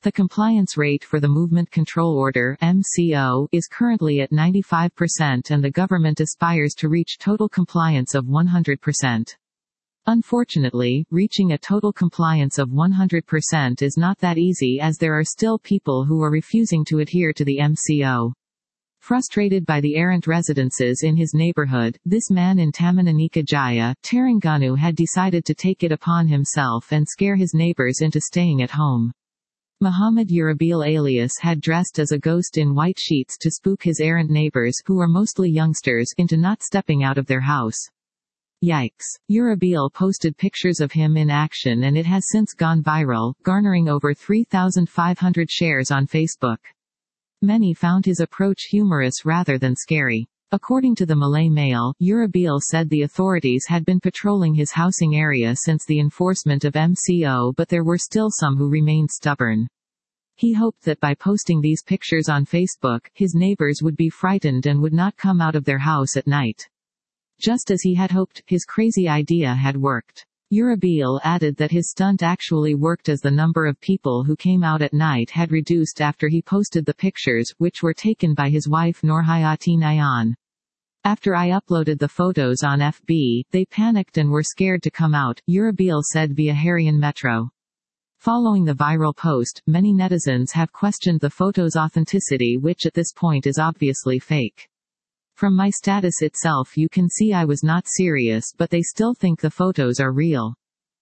The compliance rate for the Movement Control Order (MCO) is currently at 95% and the government aspires to reach total compliance of 100%. Unfortunately, reaching a total compliance of 100% is not that easy as there are still people who are refusing to adhere to the MCO. Frustrated by the errant residences in his neighborhood, this man in Tamannanika Jaya, Terengganu had decided to take it upon himself and scare his neighbors into staying at home. Muhammad Urabil alias had dressed as a ghost in white sheets to spook his errant neighbors, who were mostly youngsters, into not stepping out of their house. Yikes. Urabil posted pictures of him in action and it has since gone viral, garnering over 3,500 shares on Facebook. Many found his approach humorous rather than scary. According to the Malay Mail, Urabil said the authorities had been patrolling his housing area since the enforcement of MCO, but there were still some who remained stubborn. He hoped that by posting these pictures on Facebook, his neighbors would be frightened and would not come out of their house at night. Just as he had hoped, his crazy idea had worked. Urabil added that his stunt actually worked as the number of people who came out at night had reduced after he posted the pictures, which were taken by his wife Nurhayati Nayan. After I uploaded the photos on FB, they panicked and were scared to come out, Urabil said via Harian Metro. Following the viral post, many netizens have questioned the photo's authenticity, which at this point is obviously fake. From my status itself you can see I was not serious, but they still think the photos are real.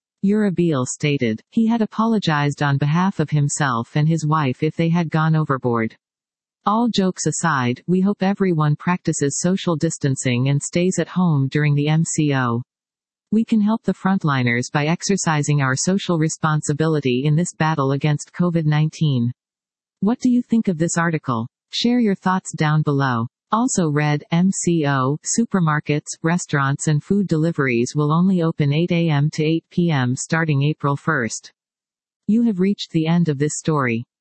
Urabil stated. He had apologized on behalf of himself and his wife if they had gone overboard. All jokes aside, we hope everyone practices social distancing and stays at home during the MCO. We can help the frontliners by exercising our social responsibility in this battle against COVID-19. What do you think of this article? Share your thoughts down below. Also read, MCO, supermarkets, restaurants and food deliveries will only open 8 a.m. to 8 p.m. starting April 1. You have reached the end of this story.